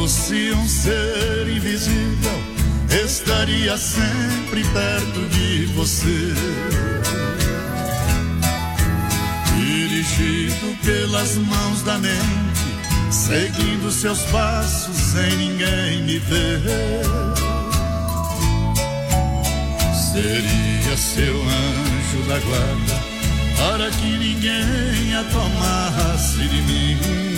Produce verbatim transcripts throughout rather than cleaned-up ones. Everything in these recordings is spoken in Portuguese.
fosse um ser invisível, estaria sempre perto de você. Dirigido pelas mãos da mente, seguindo seus passos sem ninguém me ver. Seria seu anjo da guarda para que ninguém a tomasse de mim.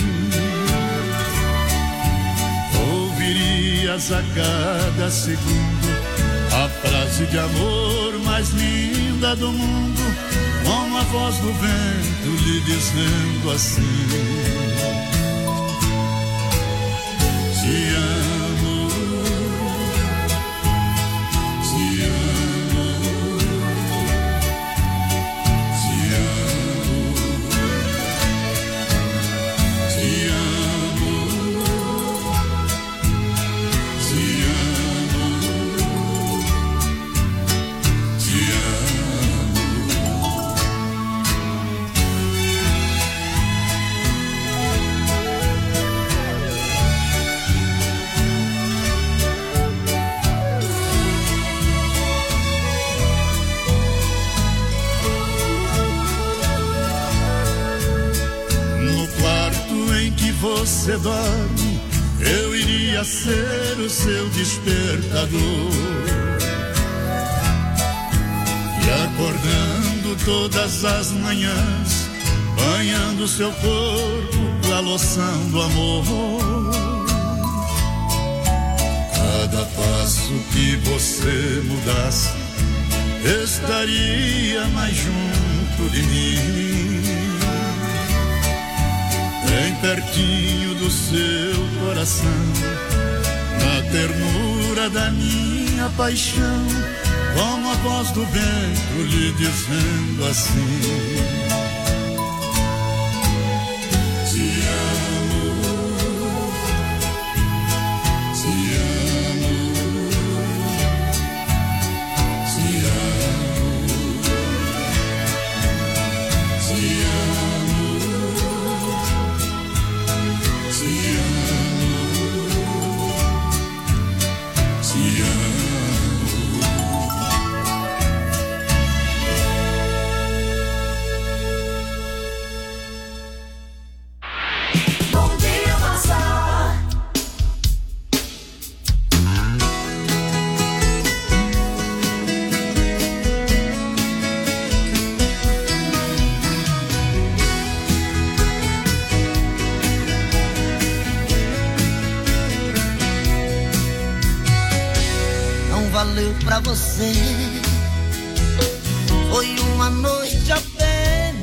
Ouvirias a cada segundo a frase de amor mais linda do mundo, com a voz do vento lhe dizendo assim: te amo, te amo, te amo, te amo, te amo, te amo. Você dorme, eu iria ser o seu despertador, e acordando todas as manhãs, banhando seu corpo com a loção do amor. Cada passo que você mudasse, estaria mais junto de mim, bem pertinho do seu coração, na ternura da minha paixão, como a voz do vento lhe dizendo assim: te amo, te amo, te amo, te amo, te amo, te amo. Bom dia, Massa. Não valeu pra você, foi uma noite apenas,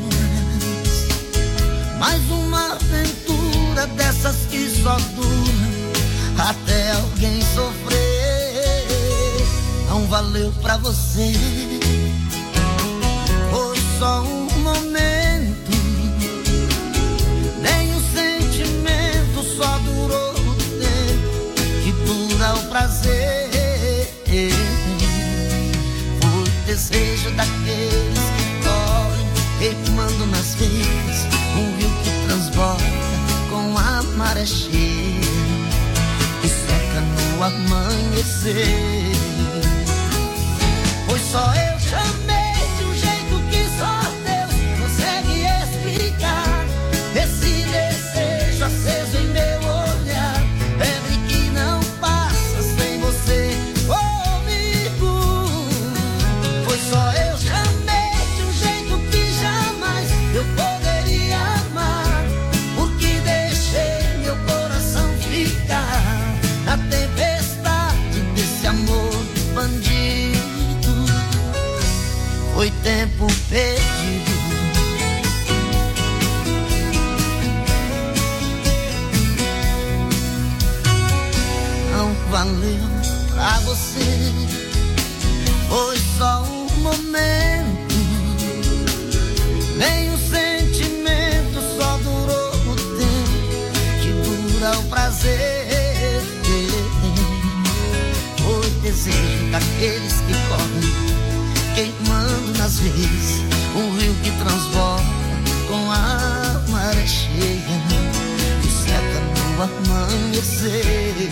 mais uma aventura dessas que só dura até alguém sofrer. Não valeu pra você, foi só um momento, nem o sentimento, só durou o tempo que dura o prazer. Foi desejo daqueles que correm, queimando nas veias, um rio que transborda com a maré cheia e seca no amanhecer. Pois só eu chamei de um jeito que só Deus consegue explicar esse desejo aceso em meu olhar, febre que não passa sem você comigo. Foi só eu chamei de um jeito que jamais eu poderia amar, porque deixei meu coração ficar na tempestade desse amor bandido. Foi tempo perdido. Não valeu pra você, foi só um momento, nem o sentimento, só durou o tempo que dura o prazer. Foi desejo daqueles que correm, queimando nas veias, um rio que transborda com a maré cheia e seca no amanhecer.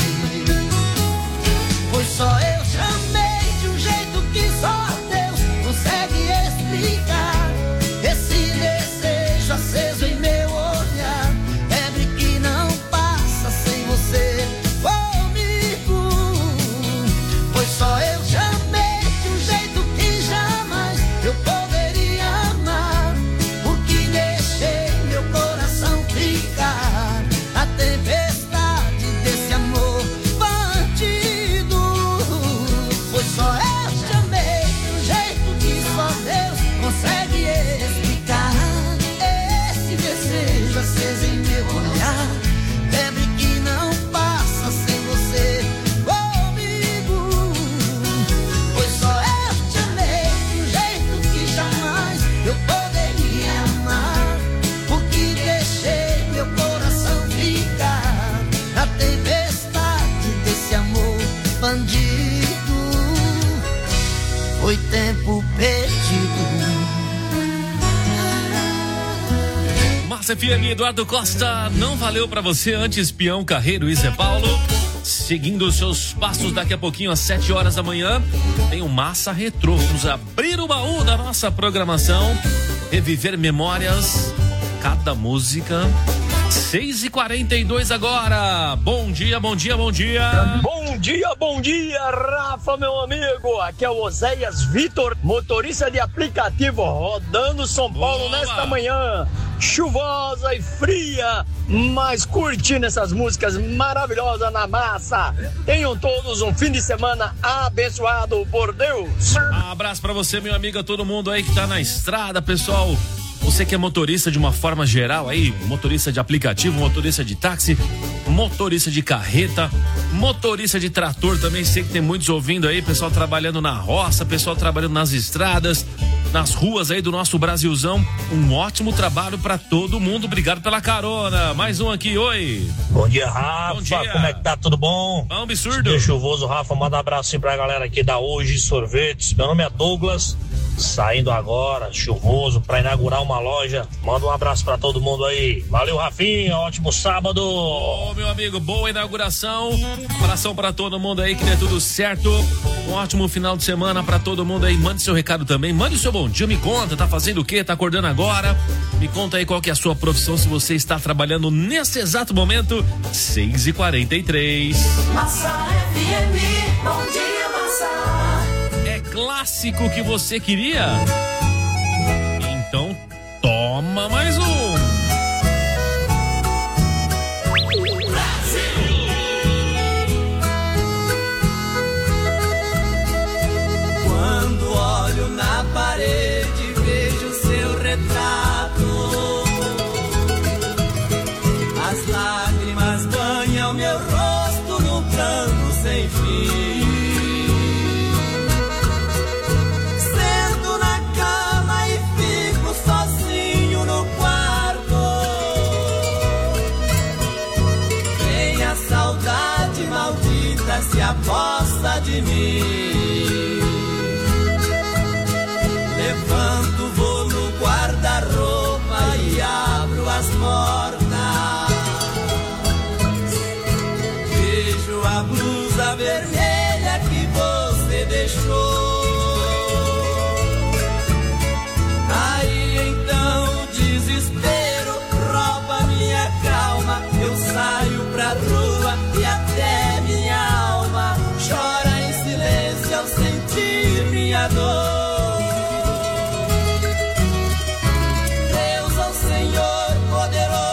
Massa F M, Eduardo Costa. Não valeu pra você antes, peão, carreiro e Zé Paulo. Seguindo os seus passos, daqui a pouquinho às sete horas da manhã tem o Massa Retrô. Vamos abrir o baú da nossa programação, reviver memórias, cada música. seis e quarenta e dois agora. Bom dia, bom dia, bom dia. Bom dia, bom dia, Rafa, meu amigo. Aqui é o Oséias Vitor, motorista de aplicativo, rodando São Paulo. Boa. Nesta manhã chuvosa e fria, mas curtindo essas músicas maravilhosas na massa. Tenham todos um fim de semana abençoado por Deus. Um abraço pra você, meu amigo, a todo mundo aí que tá na estrada, pessoal. Você que é motorista de uma forma geral aí, motorista de aplicativo, motorista de táxi, motorista de carreta, motorista de trator também, sei que tem muitos ouvindo aí, pessoal trabalhando na roça, pessoal trabalhando nas estradas, nas ruas aí do nosso Brasilzão. Um ótimo trabalho pra todo mundo, obrigado pela carona. Mais um aqui, oi. Bom dia, Rafa. Bom dia. Como é que tá? Tudo bom? Bom, absurdo. Dia chuvoso, Rafa, manda um abraço pra galera aqui da Hoje Sorvetes. Meu nome é Douglas. Saindo agora, chuvoso, para inaugurar uma loja. Manda um abraço para todo mundo aí. Valeu, Rafinha, ótimo sábado. Ô, meu amigo, boa inauguração. Abração para todo mundo aí, que dê tudo certo. Um ótimo final de semana para todo mundo aí. Mande seu recado também, mande o seu bom dia, me conta, tá fazendo o quê? Tá acordando agora? Me conta aí qual que é a sua profissão, se você está trabalhando nesse exato momento. seis e quarenta e três. Massa F M, bom dia, Massa. Clássico que você queria? Então toma mais um. Quando olho na parede vejo seu retrato, as lágrimas banham meu rosto no pranto sem fim. Se aposta de mim, levanto, vou no guarda-roupa e abro as portas. Vejo a blusa vermelha que você deixou. Aí então o desespero rouba minha calma. Eu saio pra rua e até minha alma chora em silêncio ao sentir minha dor. Deus, ó Senhor poderoso,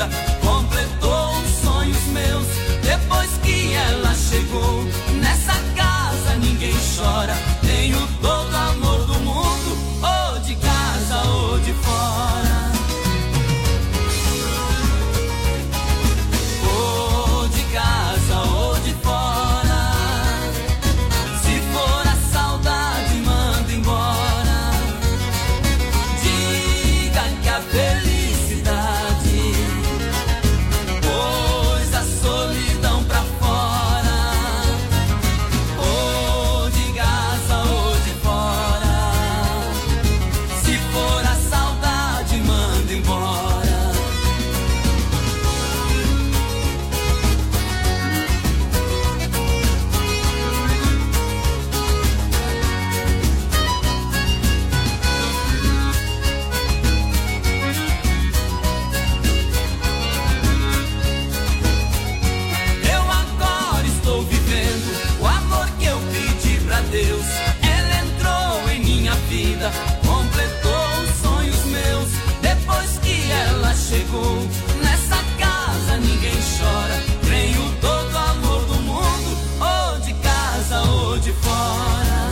vida, completou os sonhos meus. Depois que ela chegou, nessa casa ninguém chora. Tenho todo o amor do mundo, ou de casa ou de fora. Ou de casa ou de fora. Se for a saudade, manda embora. Diga que a felicidade pôs a solidão pra fora. Ou de casa ou de fora. Se for a saudade, manda embora. Eu agora estou vivendo o amor que eu pedi pra Deus. Ela entrou em minha vida, completou os sonhos meus. Depois que ela chegou, nessa casa ninguém chora. Tenho todo o amor do mundo, ou de casa ou de fora.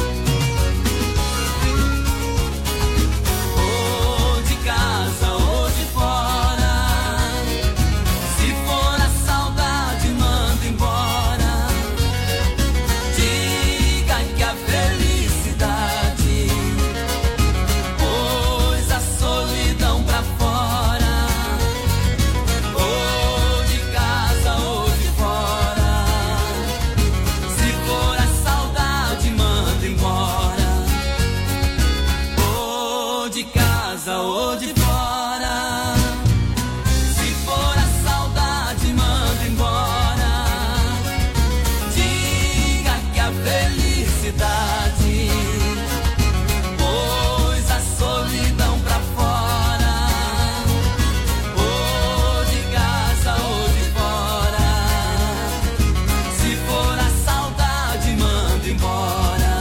Ou de casa ou de fora. Se for a saudade, manda embora. Diga que a felicidade pôs a solidão pra fora. Ou de casa ou de fora. Se for a saudade, manda embora. Ou de casa ou de fora. Se for a saudade, manda embora. Diga que a felicidade pôs a solidão pra fora. Ou de casa ou de fora. Se for a saudade, manda embora.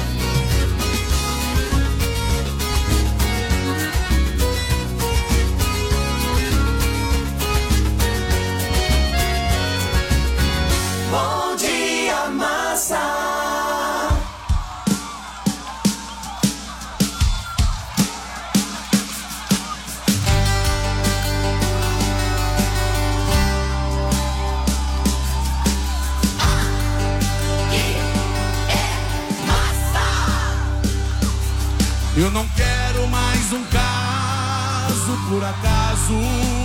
Bom dia, massa. Eu não quero mais um caso por acaso.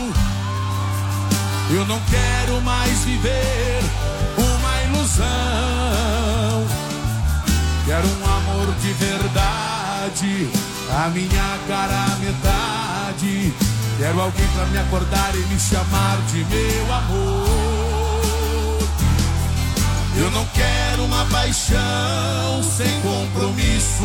Eu não quero mais viver uma ilusão. Quero um amor de verdade, a minha cara à metade. Quero alguém pra me acordar e me chamar de meu amor. Eu não quero uma paixão sem compromisso.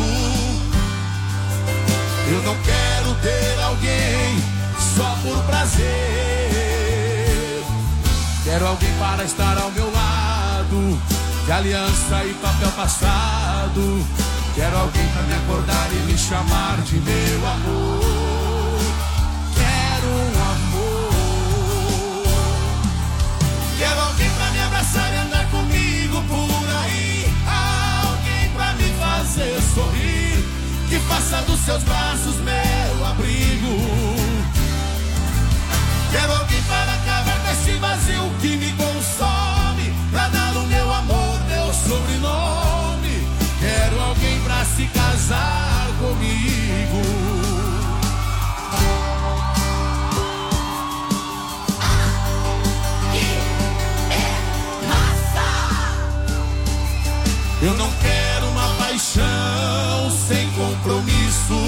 Eu não quero ter alguém só por prazer. Quero alguém para estar ao meu lado, de aliança e papel passado. Quero alguém para me acordar e me chamar de meu amor. Quero um amor. Quero alguém para me abraçar e andar comigo por aí. Alguém para me fazer sorrir, que faça dos seus braços meu abrigo. Quero alguém para acabar com esse vazio que me consome, pra dar o meu amor, meu sobrenome. Quero alguém pra se casar comigo. Eu não quero uma paixão sem compromisso.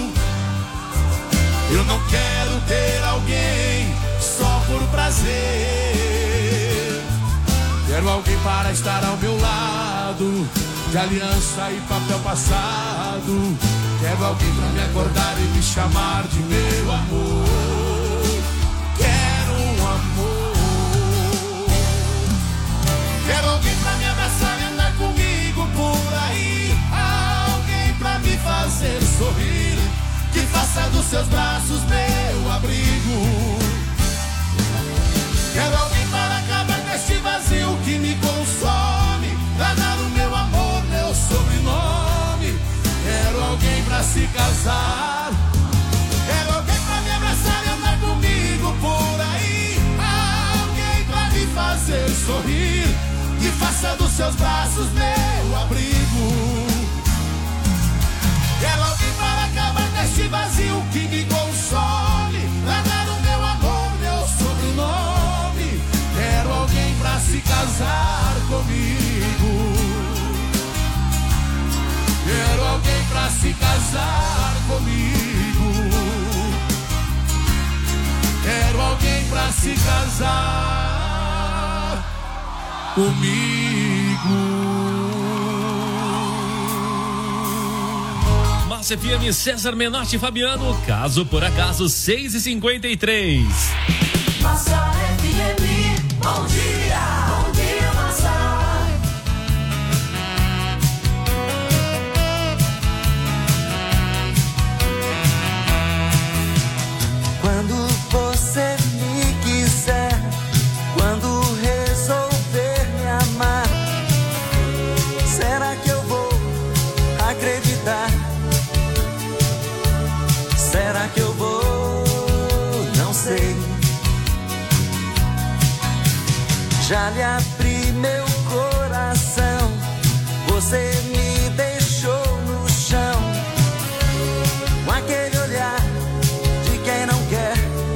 Eu não quero ter alguém só por prazer. Quero alguém para estar ao meu lado, de aliança e papel passado. Quero alguém para me acordar e me chamar de meu amor. Quero um amor. Quero alguém para me abraçar e andar comigo por aí. Alguém para me fazer sorrir, que faça dos seus braços meu abrigo. casar comigo. Quero alguém pra se casar comigo. Massa F M, César Menotti e Fabiano, caso por acaso, seis e cinquenta e três. Massa F M, bom dia, bom dia, Massa. Quando você me quiser, quando resolver me amar, será que eu vou acreditar? Será que eu vou? Não sei. Já lhe abri meu coração, você me deixou no chão, com aquele olhar de quem não quer,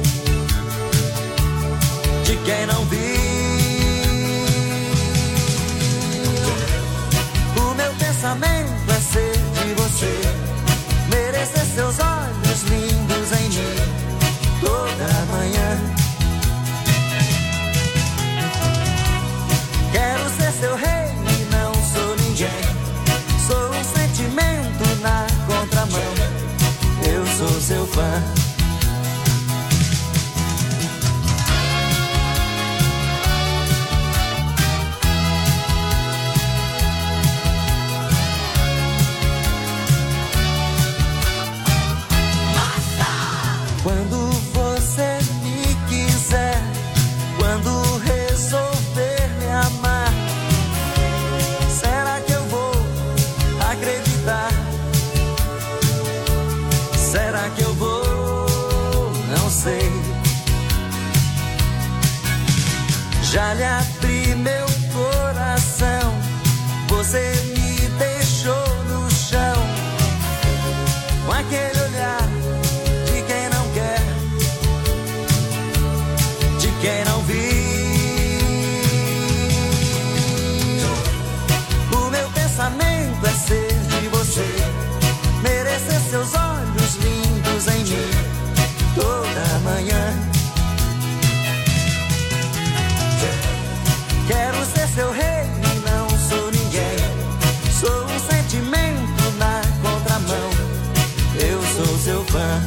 de quem não viu. O meu pensamento é ser de você, merecer seus olhos lindos em mim toda manhã. Quero ser seu rei e não sou ninguém, sou um sentimento na contramão, eu sou seu fã. Quando você me quiser, quando resolver me amar, será que eu vou acreditar? Será que eu vou? Não sei. Já lhe abri meu coração, você me deixou no chão, com aquele olhar de quem não quer, de quem não viu. O meu pensamento é ser de você, merecer seus olhos lindos em mim toda manhã. Quero ser seu rei e não sou ninguém, sou um sentimento na contramão, eu sou seu fã,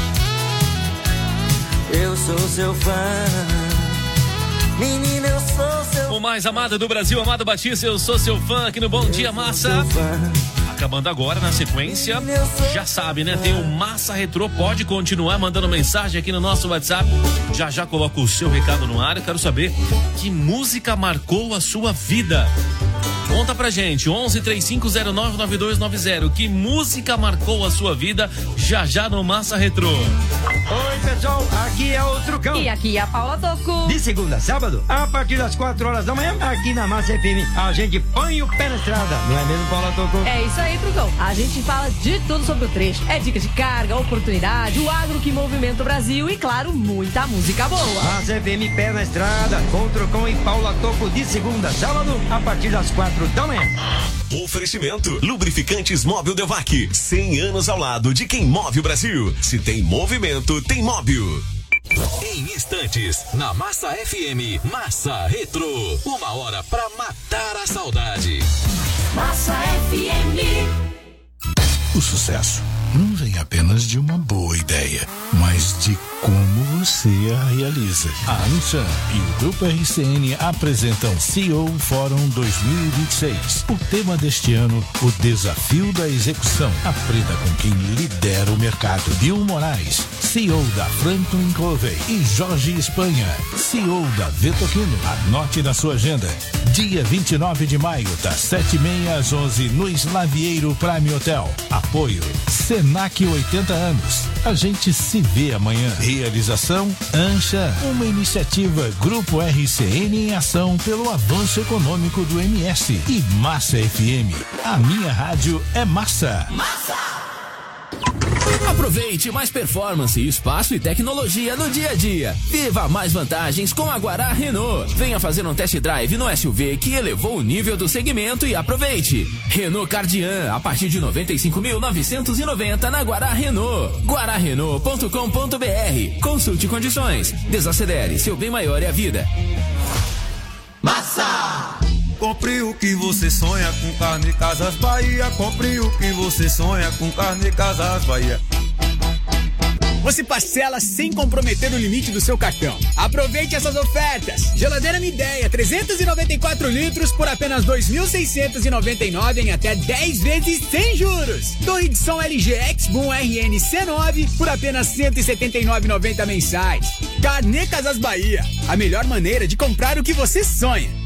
eu sou seu fã. Menina, eu sou seu O mais amado do Brasil, Amado Batista, eu sou seu fã aqui no Bom Dia Massa. Acabando agora na sequência, já sabe, né? Tem o Massa Retrô, pode continuar mandando mensagem aqui no nosso WhatsApp. Já já coloco o seu recado no ar. Eu quero saber que música marcou a sua vida. Conta pra gente, onze, três cinco zero nove, nove dois nove zero. Que música marcou a sua vida? Já já no Massa Retrô. Oi, pessoal, aqui é o Trucão. E aqui é a Paula Toco. De segunda a sábado, a partir das quatro horas da manhã, aqui na Massa F M, a gente põe o pé na estrada. Não é mesmo, Paula Toco? É isso aí, Trucão. A gente fala de tudo sobre o trecho. É dicas de carga, oportunidade, o agro que movimenta o Brasil e, claro, muita música boa. Massa F M, pé na estrada, com Trucão e Paula Toco, de segunda a sábado, a partir das quatro da manhã. Oferecimento: Lubrificantes Móbil Delvac, cem anos ao lado de quem move o Brasil. Se tem movimento, tem móvel. Em instantes, na Massa F M, Massa Retrô. Uma hora pra matar a saudade. Massa F M. O sucesso não vem apenas de uma boa ideia, mas de como você a realiza. A Anshan e o Grupo R C N apresentam C E O Fórum dois mil e vinte e seis. O tema deste ano, o desafio da execução. Aprenda com quem lidera o mercado. Bill Moraes, C E O da Franklin Covey, e Jorge Espanha, C E O da Vetoquino. Anote na sua agenda. Dia vinte e nove de maio, das sete e meia às onze, no Slavieiro Prime Hotel. Apoio Senac oitenta anos. A gente se vê amanhã. Realização Anshan, uma iniciativa Grupo R C N em ação pelo avanço econômico do M S. E Massa F M. A minha rádio é massa. Massa! Aproveite mais performance, espaço e tecnologia no dia a dia. Viva mais vantagens com a Guará Renault. Venha fazer um test drive no S U V que elevou o nível do segmento e aproveite. Renault Cardian, a partir de noventa e cinco mil novecentos e noventa na Guará Renault. guará renault ponto com ponto b r. Consulte condições. Desacelere, seu bem maior é a vida. Massa! Compre o que você sonha com Carne Casas Bahia. Compre o que você sonha com Carne Casas Bahia. Você parcela sem comprometer o limite do seu cartão. Aproveite essas ofertas. Geladeira Midea, trezentos e noventa e quatro litros por apenas dois mil seiscentos e noventa e nove em até dez vezes sem juros. Torre de som L G X-Boom R N C nove por apenas cento e setenta e nove reais e noventa centavos mensais. Carnê Casas Bahia, a melhor maneira de comprar o que você sonha.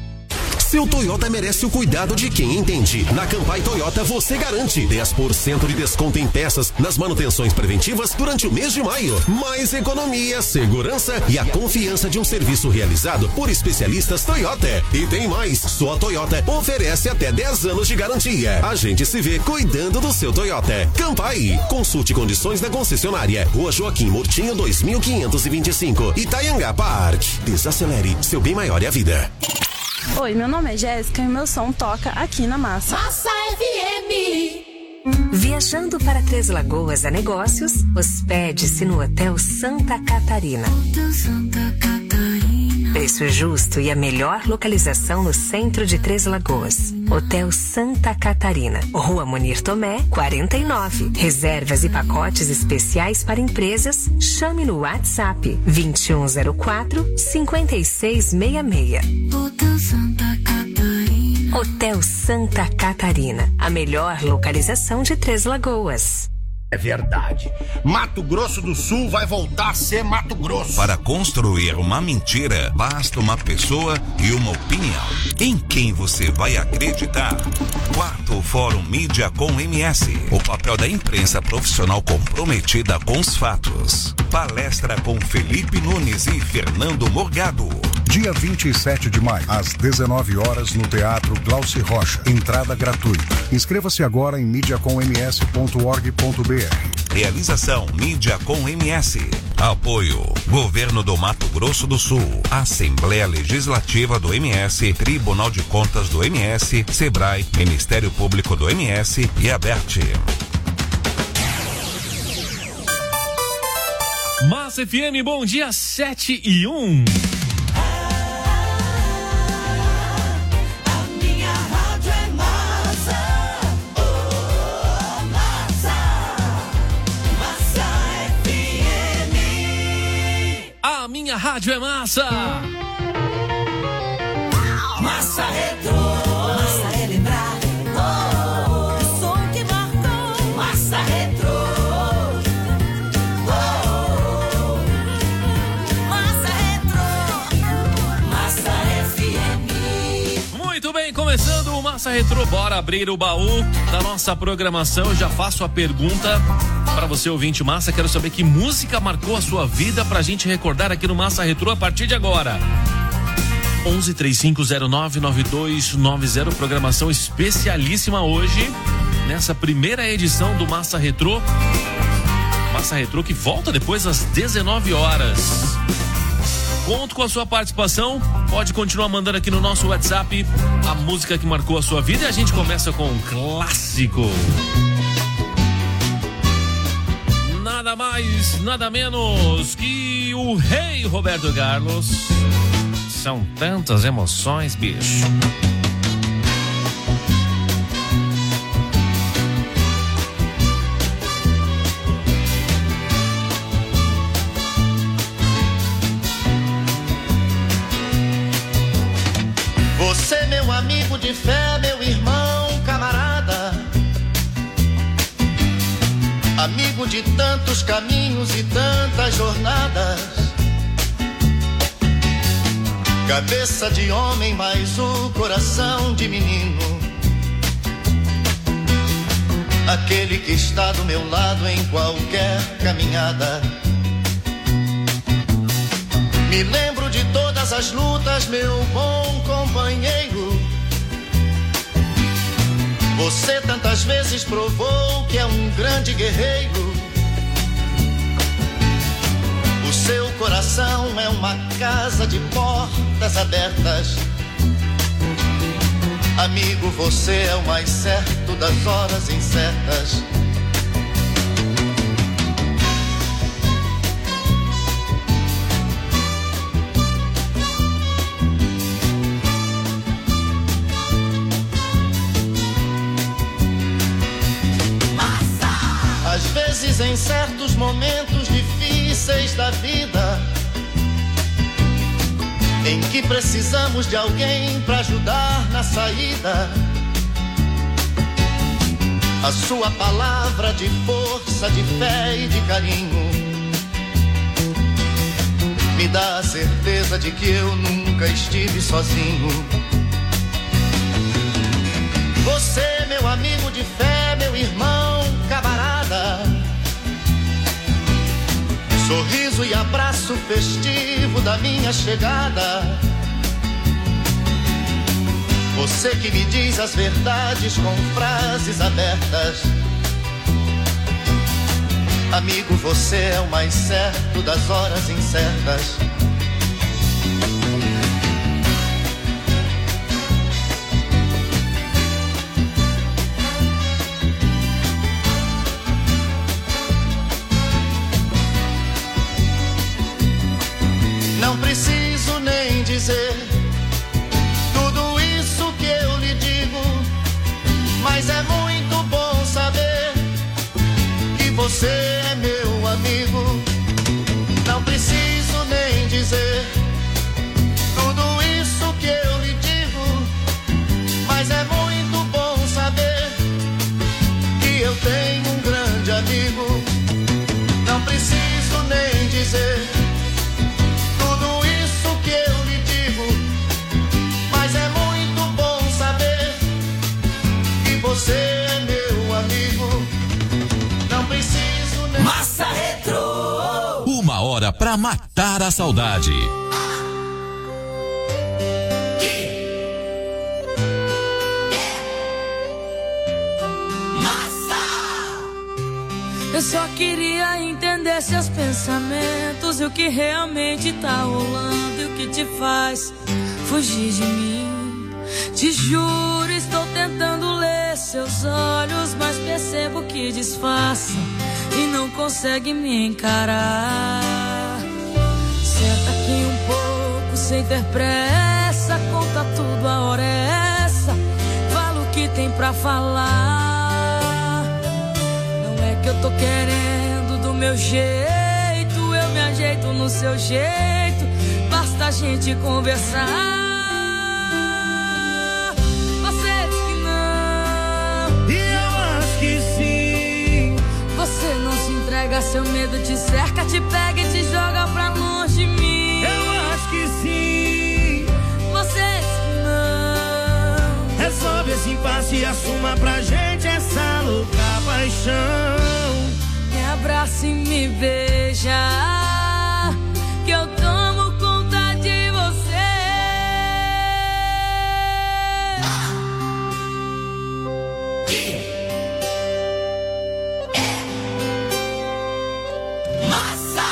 Seu Toyota merece o cuidado de quem entende. Na Campai Toyota você garante dez por cento de desconto em peças nas manutenções preventivas durante o mês de maio. Mais economia, segurança e a confiança de um serviço realizado por especialistas Toyota. E tem mais, só a Toyota oferece até dez anos de garantia. A gente se vê cuidando do seu Toyota. Campai, consulte condições da concessionária. Rua Joaquim Murtinho dois mil quinhentos e vinte e cinco, Itaianga Park. Desacelere, seu bem maior é a vida. Oi, meu nome é Jéssica e meu som toca aqui na Massa. Massa F M. Viajando para Três Lagoas a negócios, hospede-se no Hotel Santa Catarina. Hotel Santa Catarina. Preço justo e a melhor localização no centro de Três Lagoas. Hotel Santa Catarina, Rua Munir Tomé, quarenta e nove. Reservas e pacotes especiais para empresas. Chame no WhatsApp vinte e um zero quatro, cinquenta e seis sessenta e seis. Hotel Santa Catarina. Hotel Santa Catarina, a melhor localização de Três Lagoas. É verdade. Mato Grosso do Sul vai voltar a ser Mato Grosso. Para construir uma mentira, basta uma pessoa e uma opinião. Em quem você vai acreditar? Quarto Fórum Mídia com M S. O papel da imprensa profissional comprometida com os fatos. Palestra com Felipe Nunes e Fernando Morgado. Dia vinte e sete de maio, às dezenove horas, no Teatro Glauci Rocha. Entrada gratuita. Inscreva-se agora em mídia com m s ponto org ponto b r. Realização Mídia com M S. Apoio Governo do Mato Grosso do Sul, Assembleia Legislativa do M S, Tribunal de Contas do M S, Sebrae, Ministério Público do M S e Aberte. Massa F M, bom dia, sete e um. Minha rádio é massa. Massa Retro. Massa é lembrar. Oh, o som que marcou. Massa Retro. Oh, Massa Retro. Massa F M. Muito bem, começando o Massa Retro. Bora abrir o baú da nossa programação. Eu já faço a pergunta para você, ouvinte Massa. Quero saber que música marcou a sua vida pra gente recordar aqui no Massa Retro a partir de agora. onze, trinta e cinco, zero nove, nove dois nove zero. Programação especialíssima hoje, nessa primeira edição do Massa Retro. Massa Retro que volta depois às dezenove horas. Conto com a sua participação. Pode continuar mandando aqui no nosso WhatsApp a música que marcou a sua vida. E a gente começa com um clássico. Nada mais, nada menos que o rei Roberto Carlos. São tantas emoções, bicho. Você, meu amigo de fé, meu irmão, camarada, amigo de tantos caminhos e tantas jornadas, cabeça de homem, mas o coração de menino, aquele que está do meu lado em qualquer caminhada. Me lembro de todas as lutas, meu bom companheiro. Você tantas vezes provou que é um grande guerreiro. coração é uma casa de portas abertas. Amigo, você é o mais certo das horas incertas. Às vezes, em certos momentos difíceis da vida, em que precisamos de alguém para ajudar na saída, a sua palavra de força, de fé e de carinho me dá a certeza de que eu nunca estive sozinho. Você, meu amigo de fé, meu irmão, camarada, sorriso e abraço festivo da minha chegada. Você que me diz as verdades com frases abertas. Amigo, você é o mais certo das horas incertas. Não preciso nem dizer tudo isso que eu lhe digo, mas é muito bom saber que você é meu amigo. Não preciso nem dizer tudo isso que eu lhe digo, mas é muito bom saber que eu tenho um grande amigo. Não preciso nem dizer que eu lhe digo, mas é muito bom saber que você é meu amigo. Não preciso nem... Massa Retro. Uma hora pra matar a saudade. Eu só queria entender seus pensamentos e o que realmente tá rolando e o que te faz fugir de mim. Te juro, estou tentando ler seus olhos, mas percebo que disfarça e não consegue me encarar. Senta aqui um pouco sem ter pressa, conta tudo, a hora é essa. Fala o que tem pra falar. Que eu tô querendo do meu jeito, eu me ajeito no seu jeito, basta a gente conversar. Você diz que não, e eu acho que sim. Você não se entrega, seu medo te cerca, te pega e te joga pra longe de mim. Eu acho que sim. Você diz que não. Resolve esse impasse e assuma pra gente essa louca paixão. Me abraça e me beija, que eu tomo conta de você. Massa!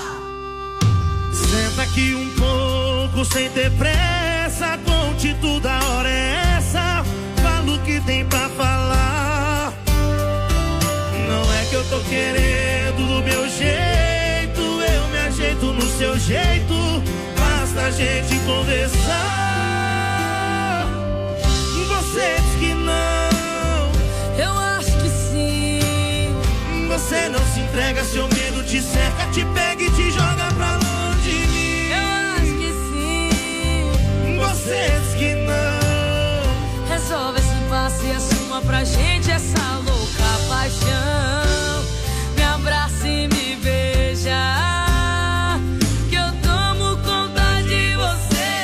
Senta aqui um pouco sem ter pressa, conte tudo, a hora é essa. Fala o que tem pra falar. Não é que eu tô querendo do meu jeito, eu me ajeito no seu jeito, basta a gente conversar. Você diz que não, eu acho que sim. Você não se entrega, seu medo te cerca, te pega e te joga pra longe de mim. Eu acho que sim. Você diz que não. Resolve esse impasse e assuma pra gente essa louca paixão. Me abraça e me beija, que eu tomo conta de você.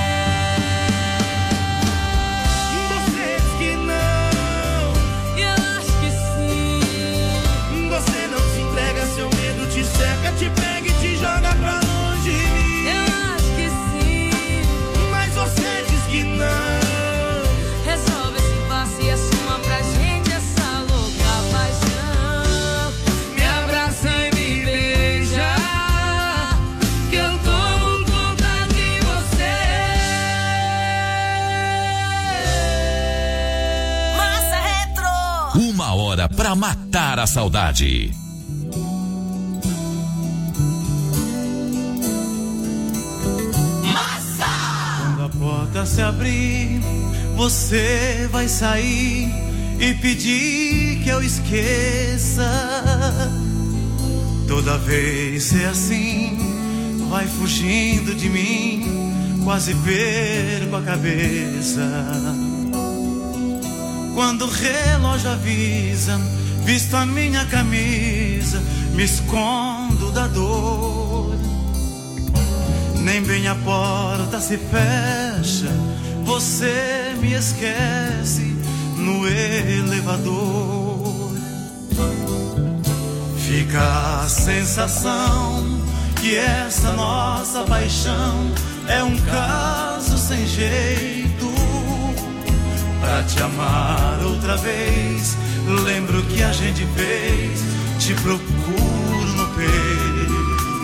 Você diz que não, eu acho que sim. Você não se entrega, seu medo te cerca, te pega e pra matar a saudade. Quando a porta se abrir, você vai sair e pedir que eu esqueça. Toda vez é assim, vai fugindo de mim, quase perco a cabeça. Quando o relógio avisa, visto a minha camisa, me escondo da dor. Nem bem a porta se fecha, você me esquece no elevador. Fica a sensação que essa nossa paixão é um caso sem jeito. Pra te amar outra vez, lembro que a gente fez, te procuro no peito.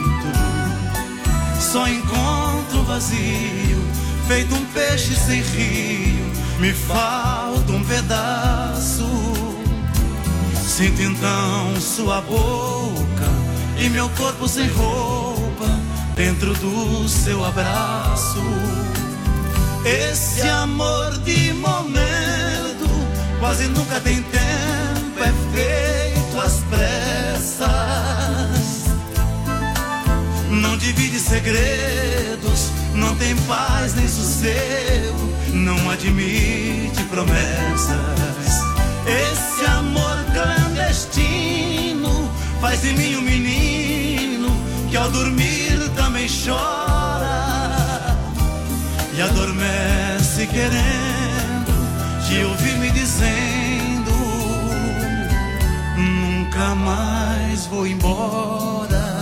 Só encontro vazio, feito um peixe sem rio, me falta um pedaço. Sinto então sua boca e meu corpo sem roupa dentro do seu abraço. Esse amor de momento quase nunca tem tempo, é feito às pressas. Não divide segredos, não tem paz nem sossego, não admite promessas. Esse amor clandestino faz de mim um menino que ao dormir também chora e adormece querendo te ouvir me dizendo: nunca mais vou embora.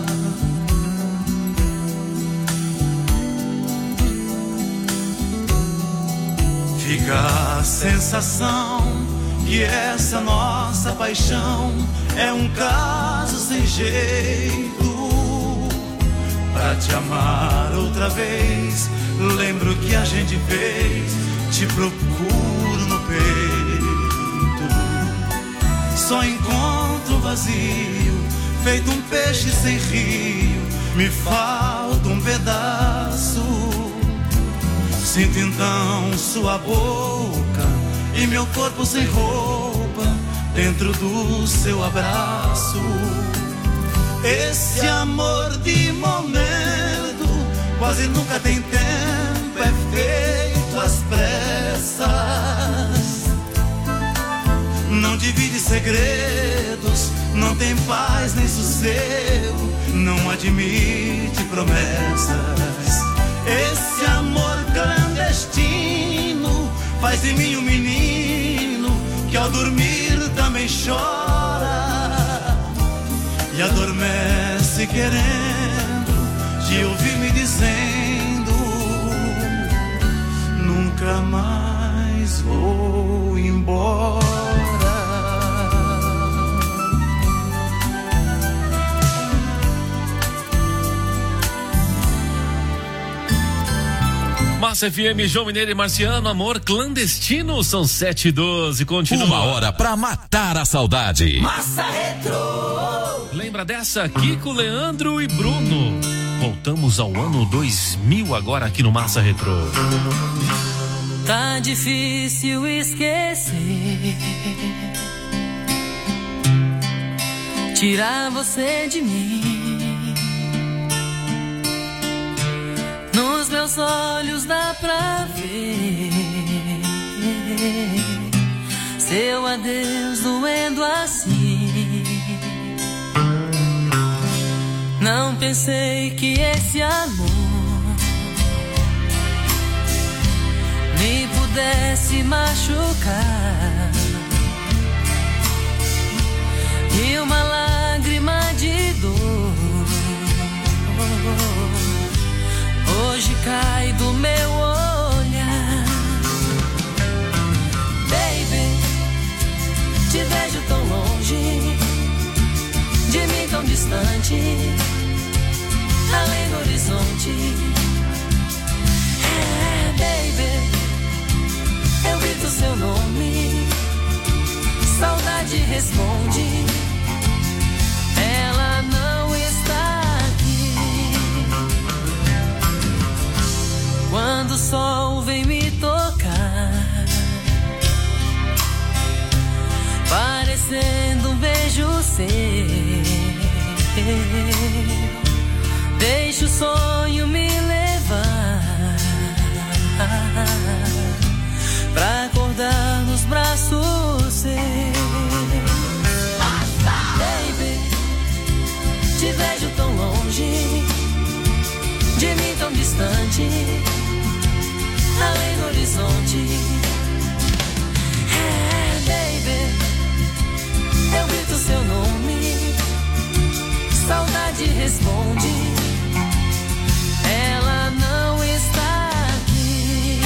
Fica a sensação que essa nossa paixão é um caso sem jeito. Pra te amar outra vez, lembro que a gente fez, te procuro no peito. Só encontro vazio, feito um peixe sem rio, me falta um pedaço. Sinto então sua boca e meu corpo sem roupa dentro do seu abraço. Esse amor de momento quase nunca tem tempo, é feito às pressas. Não divide segredos, não tem paz nem sossego, não admite promessas. Esse amor clandestino faz de mim um menino que ao dormir também chora e adormece querendo te ouvir me dizendo: nunca mais vou embora. Massa F M, João Mineiro e Marciano, amor clandestino, são sete e doze, continua. Uma hora pra matar a saudade. Massa Retro. Lembra dessa? Kiko, Leandro e Bruno. Voltamos ao ano dois mil agora aqui no Massa Retro. Tá difícil esquecer, tirar você de mim. Nos meus olhos dá pra ver seu adeus doendo assim. Não pensei que esse amor me pudesse machucar. E uma lágrima de dor hoje cai do meu olhar. Baby, te vejo tão longe, de mim tão distante, além do horizonte. É, baby, eu grito seu nome, saudade responde. Ela não está aqui. Quando o sol vem me tocar, parecendo um beijo seu, deixa o sonho me levar pra acordar nos braços seus. Baby, te vejo tão longe, de mim tão distante, além do horizonte. É, baby, eu grito seu nome, saudade responde. Ela não está aqui.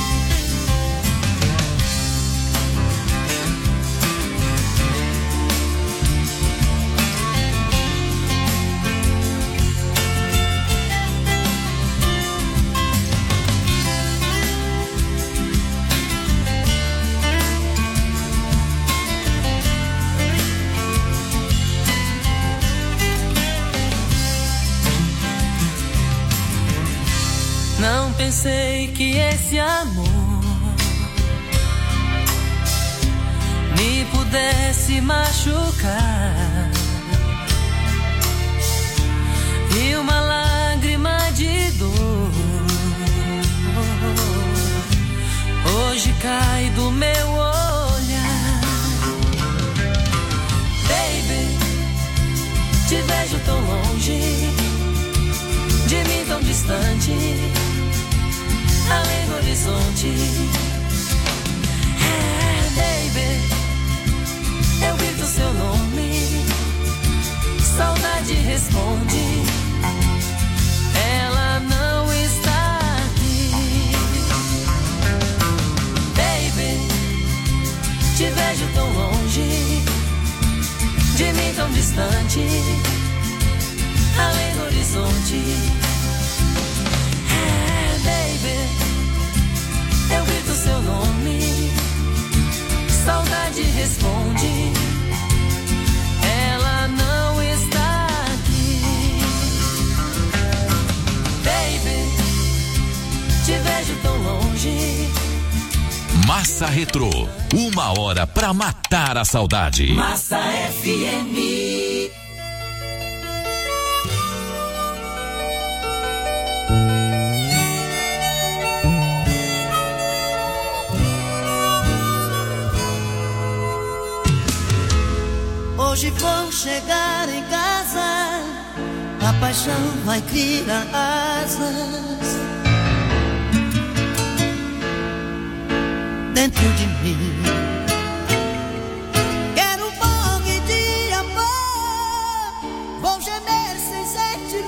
Não pensei que esse amor me pudesse machucar. E uma lágrima de dor hoje cai do meu olhar. Baby, te vejo tão longe, de mim tão distante, além do horizonte. É, baby, eu grito seu nome, saudade responde. Ela não está aqui. Baby, te vejo tão longe, de mim tão distante, além do horizonte. É, baby, eu grito seu nome, saudade responde. Ela não está aqui. Baby, te vejo tão longe. Massa Retrô, uma hora pra matar a saudade. Massa F M. Hoje vou chegar em casa, a paixão vai criar asas dentro de mim. Quero um pouco de amor, vou gemer sem sentir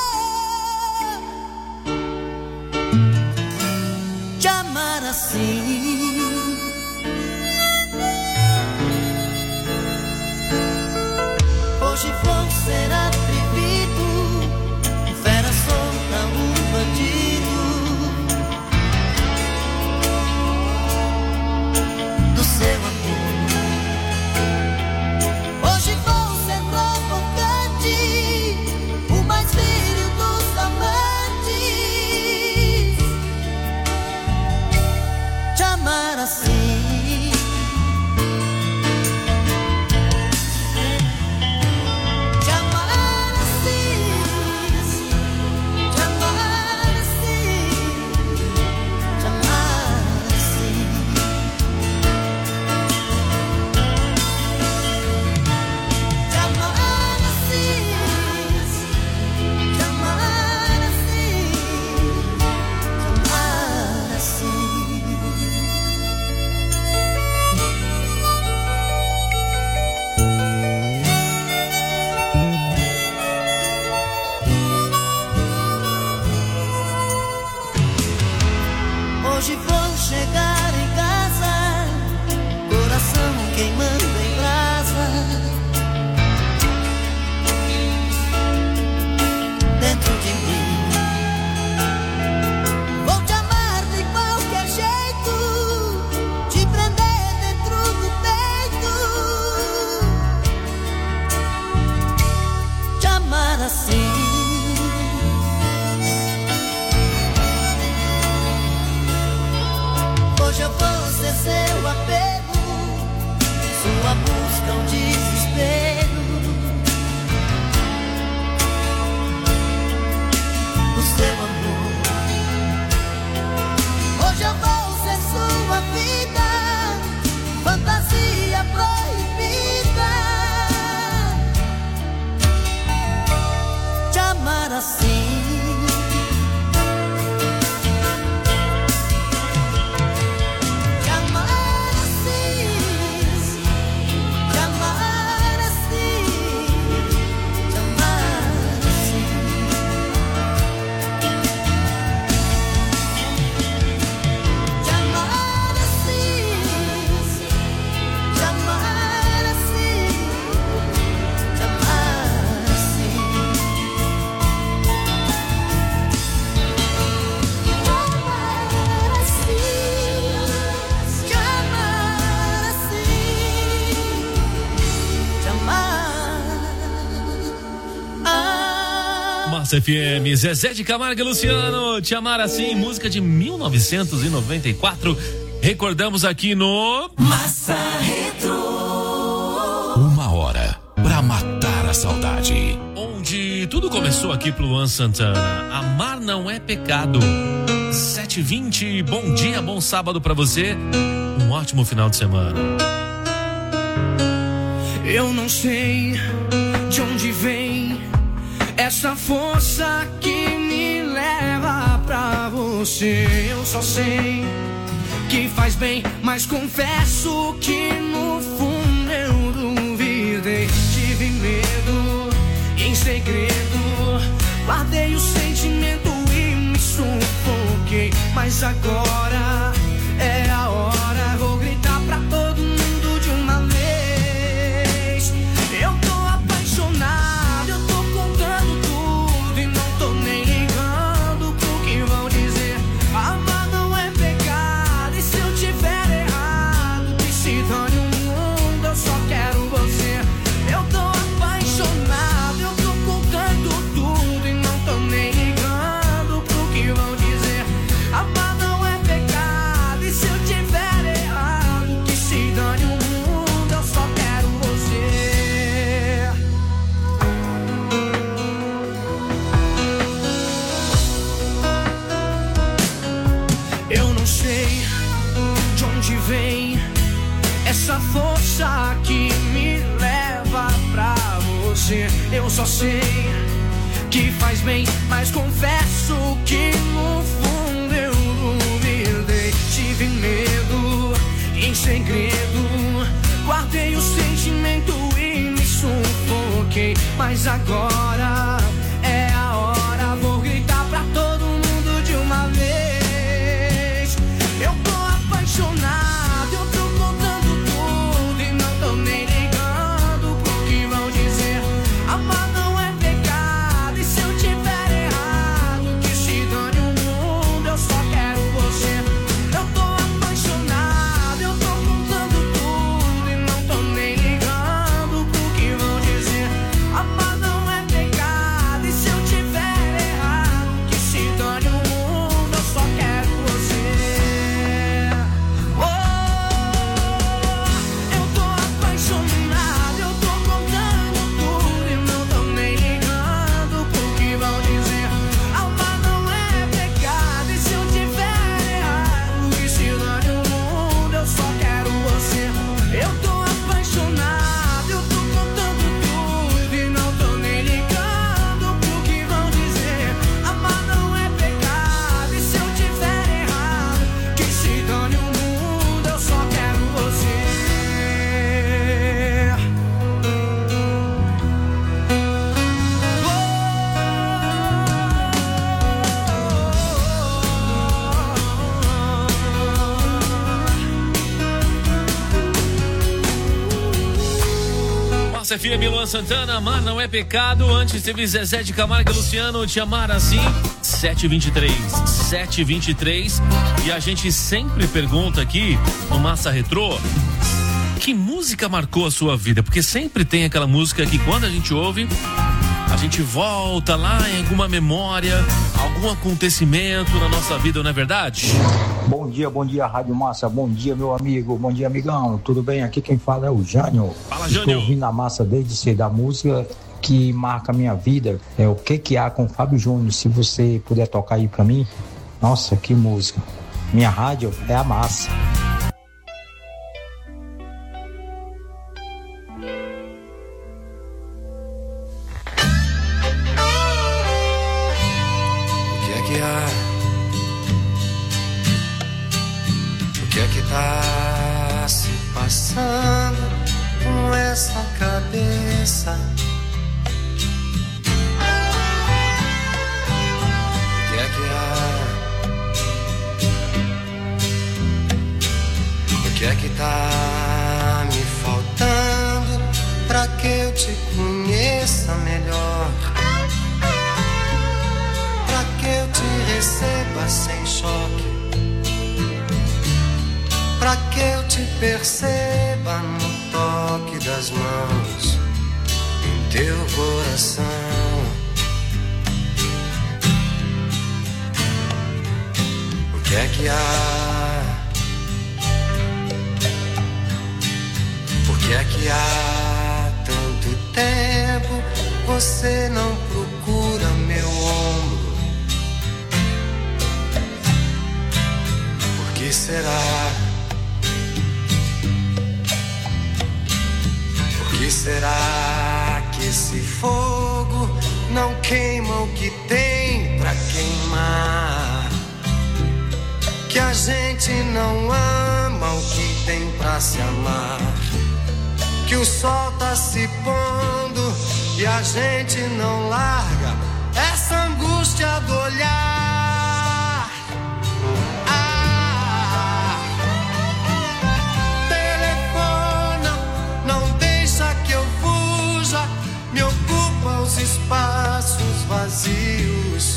dor, te amar assim. Hoje vou ser atrevido, fera solta, um bandido do seu amor. Hoje vou ser provocante, o mais viril dos amantes, te amar assim. Hoje vou chegar em casa, coração queimando em brasa, dentro de mim. Vou te amar de qualquer jeito, te prender dentro do peito, Massa F M, Zezé de Camargo e Luciano, Te Amar Assim, música de mil novecentos e noventa e quatro. Recordamos aqui no Massa Retro. Uma hora pra matar a saudade. Onde tudo começou aqui pro Luan Santana. Amar não é pecado. sete e vinte, bom dia, bom sábado pra você. Um ótimo final de semana. Eu não sei de onde vem essa força que me leva pra você. Eu só sei que faz bem, mas confesso que no fundo eu duvidei. Tive medo, em segredo guardei o sentimento e me sufoquei. Mas agora é a hora, vou gritar pra todo mundo de uma vez. Eu tô apaixonado, eu tô contando tudo e não tô nem ligando pro que vão dizer. Amar não é pecado, e se eu tiver errado, que se dane o mundo, eu só quero você. Eu tô apaixonado, eu tô contando tudo e não tô nem ligando pro que vão dizer. Amar não é pecado, e se eu tiver errado, que se dane o mundo, eu só quero você. Eu não sei de onde vem essa força que me leva pra você. Eu só sei que faz bem, mas confesso que no fundo eu duvidei. Tive medo, em segredo guardei o sentimento e me sufoquei. Mas agora é a hora, vou gritar pra todo mundo de uma vez. Eu tô apaixonado, eu tô contando tudo e não tô nem ligando pro que vão dizer. Amar não é pecado, e se eu tiver errado, que se dane o mundo, eu só quero você. Eu tô apaixonado, eu tô contando tudo e não tô nem ligando pro que vão dizer. Amar não é pecado, e se eu tiver errado, que se dane o mundo, eu só quero você. Oh, eu tô apaixonado, eu tô contando tudo e não tô nem ligando pro que vão dizer. Amar não é pecado, e se eu tiver errado, que se dane o mundo, eu só quero você. Eu tô apaixonado, eu tô contando tudo e não tô nem ligando pro que vão dizer. Amar não é pecado, e se eu tiver errado, que se dane o mundo, eu só quero você. Massa F M, Luan Santana, Amar não é pecado. Antes teve Zezé de Camargo e Luciano, Te Amar Assim. sete e vinte e três, sete e vinte e três. E a gente sempre pergunta aqui no Massa Retrô, que música marcou a sua vida? Porque sempre tem aquela música que quando a gente ouve, a gente volta lá em alguma memória, algum acontecimento na nossa vida, não é verdade? Bom dia, bom dia, Rádio Massa, bom dia, meu amigo, bom dia, amigão, tudo bem? Aqui quem fala é o Jânio. Fala, Estou Jânio. ouvindo a Massa desde cedo, a música que marca a minha vida é o Que Que Há com Fábio Júnior, se você puder tocar aí pra mim, nossa, que música. Minha rádio é a Massa. O que é que há? O que é que tá se passando com essa cabeça? O que é que há? O que é que tá me faltando pra que eu te conheça melhor? Pra que eu te receba sem choque? Pra que eu te perceba no toque das mãos em teu coração? que há? Por que é que há tanto tempo você não procura meu ombro? Por que será? Por que será que esse fogo não queima o que tem pra queimar? Que a gente não ama o que tem pra se amar? Que o sol tá se pondo e a gente não larga essa angústia do olhar. Ah, telefona, não deixa que eu fuja, me ocupa os espaços vazios,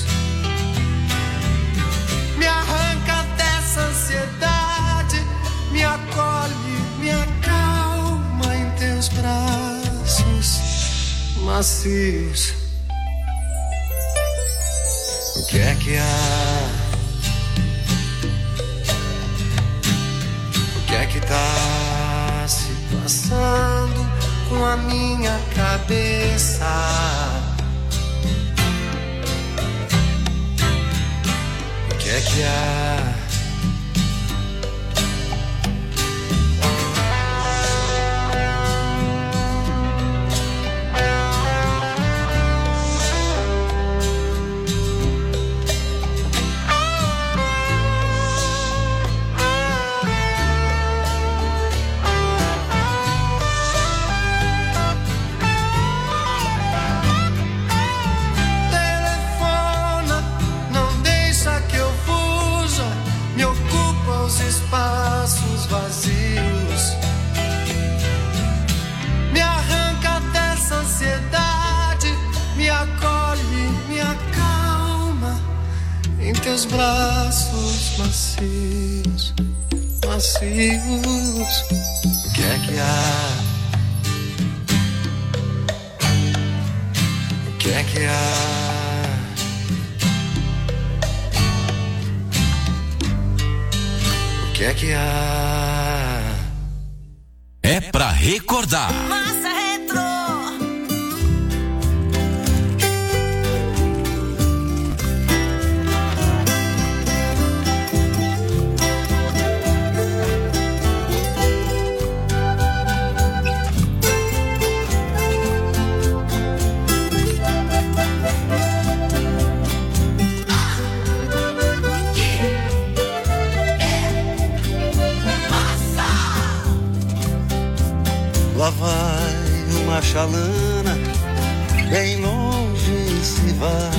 me arranca dessa ansiedade, me acolhe, me acalma em teus braços macios. O que é que há? O que é que tá se passando com a minha cabeça? O que é que há? Espaços vazios, me arranca dessa ansiedade, me acolhe, me acalma em teus braços macios, macios. O que é que há? O que é que há? O que é que há? É pra recordar. Massa Retro. Lá vai uma chalana, bem longe se vai,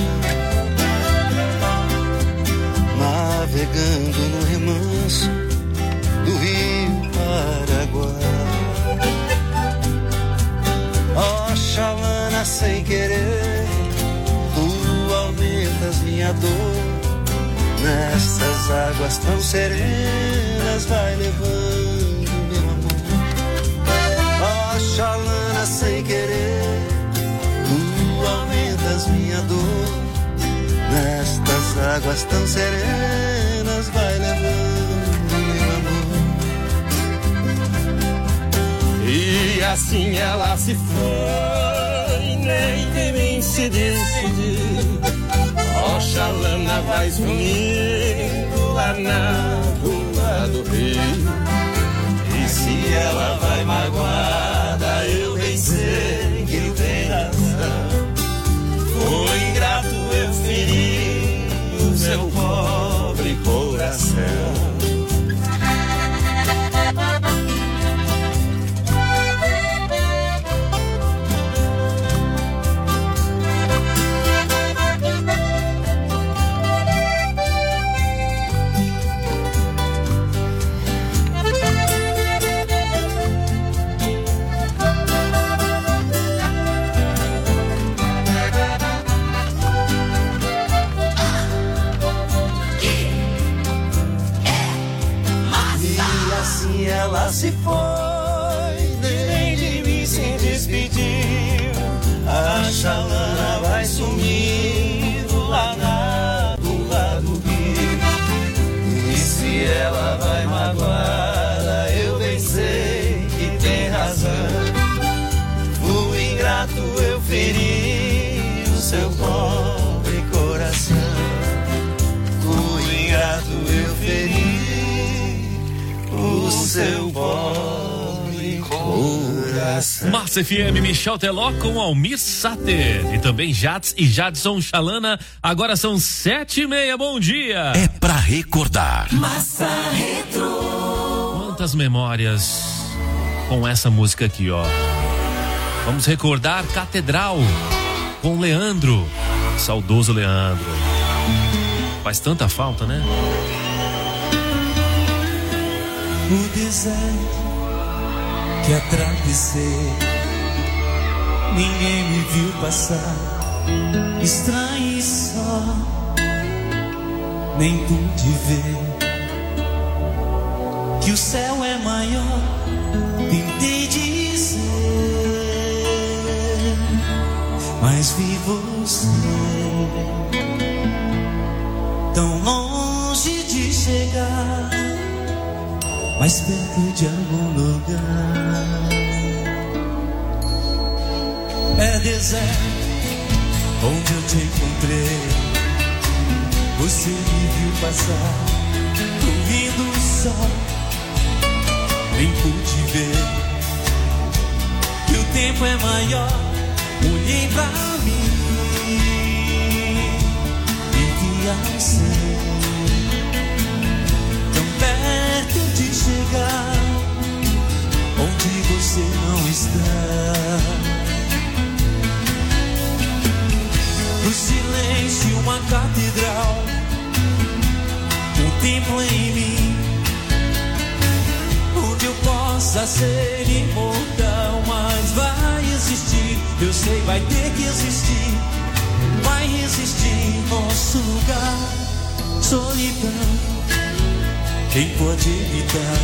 navegando no remanso do rio Paraguai. Ó chalana, sem querer, tu aumentas minha dor, nessas águas tão serenas vai levando chalana, sem querer, tu aumentas minha dor, nestas águas tão serenas vai levando meu amor. E assim ela se foi, nem de mim se decidiu. Ó chalana, vai sumindo lá na rua do rio. E se ela vai magoada, eu bem sei que tem razão. Foi ingrato, eu feri o seu pobre coração. Ela se foi, nem de mim se despediu. A chalana vai sumindo lá na bunda do rio. E se ferir o seu pobre coração. Massa F M, Michel Teló com Almir Sater. E também Jats e Jadson Chalana. Agora são sete e meia, bom dia. É pra recordar. Massa Retro. Quantas memórias com essa música aqui, ó. Vamos recordar Catedral com Leandro. Saudoso Leandro. Faz tanta falta, né? O deserto que atravessei, ninguém me viu passar, estranho e só, nem pude ver que o céu é maior, tentei dizer, mas vi você tão longe de chegar, mais perto de algum lugar. É deserto onde eu te encontrei, você me viu passar, ouvindo o sol, nem pude ver que o tempo é maior. Olhei pra mim e vi assim, tão perto de chegar onde você não está. No silêncio uma catedral, um templo em mim, onde eu possa ser imortal. Mas vai existir, eu sei, vai ter que existir, vai resistir nosso lugar. Solidão, quem pode evitar?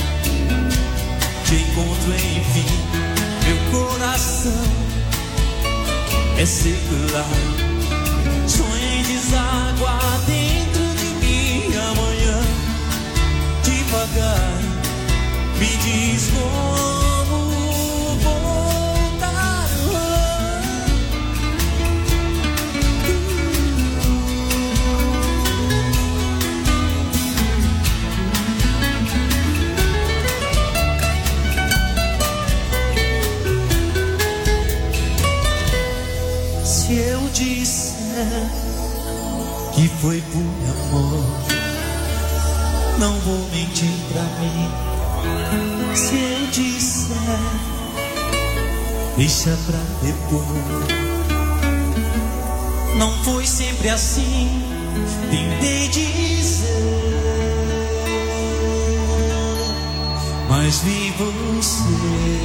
Te encontro enfim, meu coração é secular. Sonho em deságua dentro de mim amanhã. Devagar, me diz como voltar. Se eu disser que foi por amor, não vou mentir pra mim. Se eu disser, deixa pra depois. Não foi sempre assim, tentei dizer, mas vi você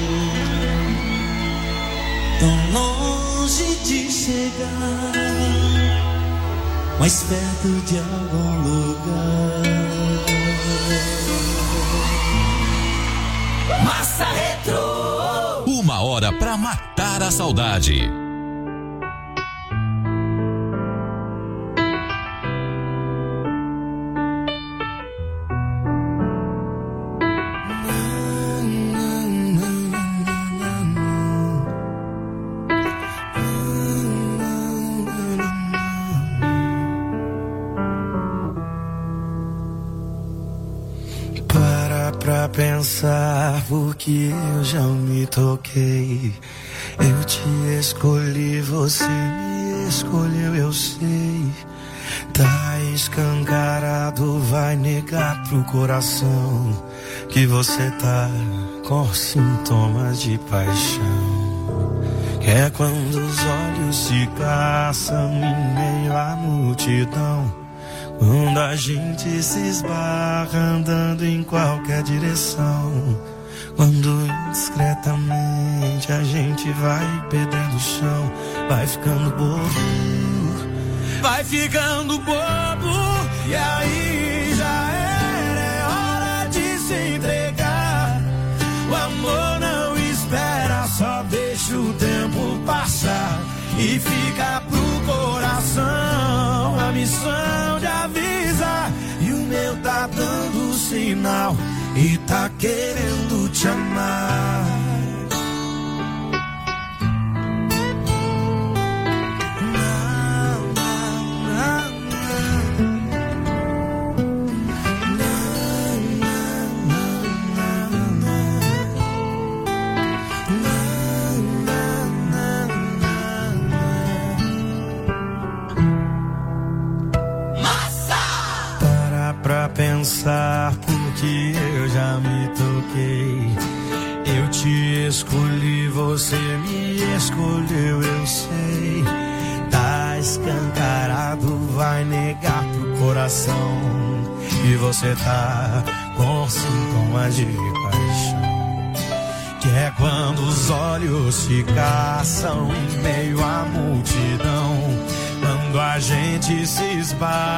tão longe de chegar, mais perto de algum lugar. Massa Retro. Uma hora pra matar a saudade. Pra pensar, porque eu já me toquei. Eu te escolhi, você me escolheu, eu sei. Tá escancarado, vai negar pro coração que você tá com sintomas de paixão. Que é quando os olhos se caçam em meio à multidão, quando a gente se esbarra andando em qualquer direção, quando indiscretamente a gente vai perdendo o chão, vai ficando bobo, vai ficando bobo, e aí já era, é hora de se entregar. O amor não espera, só deixa o tempo passar e fica pro coração a missão de avisar. E o meu tá dando sinal e tá querendo te amar. Não, não, não. pensar porque eu já me toquei. Eu te escolhi, você me escolheu, eu sei. Tá escancarado, vai negar pro coração. E você tá com sintomas de paixão, que é quando os olhos se caçam em meio à multidão, quando a gente se esbarra.